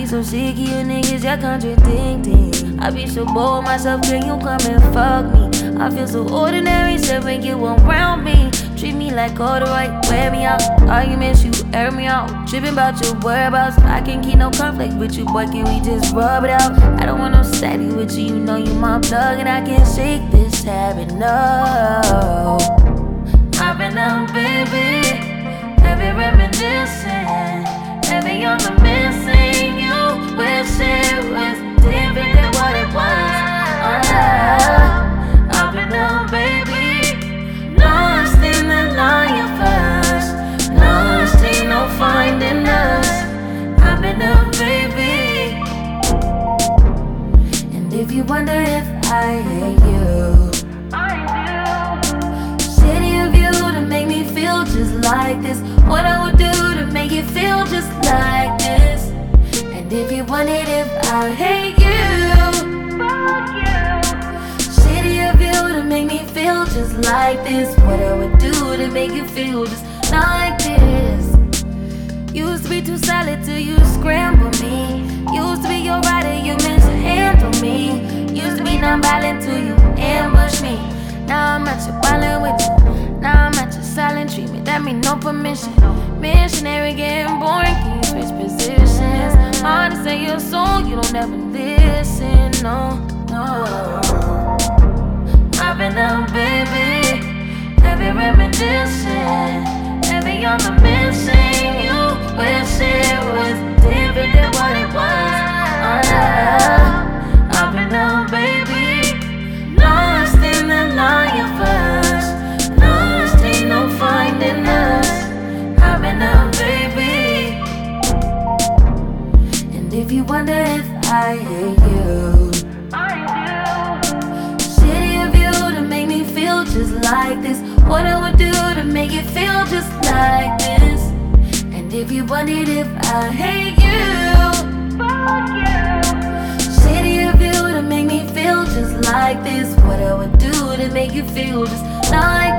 so sick of you niggas, y'all contradicting. I be so bored myself, can you come and fuck me? I feel so ordinary, so when you around me. Treat me like all the right, wear me out. Arguments, you air me out. Tripping about your whereabouts. I can't keep no conflict with you, boy, can we just rub it out? I don't want no steady with you, you know you my plug. And I can't shake this habit, no. I've been out, baby, heavy reminiscing, heavy on the missing. You wish it was different than what it was. I've been out, baby, lost in the lion first, lost ain't no finding us. I've been out, baby, and if you wonder if I hate you, just like this, what I would do to make you feel just like this. And if you wanted, if I hate you, fuck you. Shitty of you to make me feel just like this, what I would do to make you feel just like this. Used to be too solid till you scramble me. Used to be your rider, you mishandle me. Used to be non-violent till you ambush me. Now I'm at your violent with you. Now I'm at your silent treatment, that mean no permission. Missionary getting boring, can you switch positions? Hard to say your song, you don't ever listen, no, no. I've been out, baby, heavy reminiscing, heavy on the missing. You wish it was different than what it was. I've been out, baby, lost in the lion first, no finding us. I've been out, baby, and if you wonder if I hate you, I do. Shitty of you to make me feel just like this, what I would do to make you feel just like this. And if you wondered if I hate you, fuck you. Shitty of you to make me feel just like this, what I would do to make you feel just like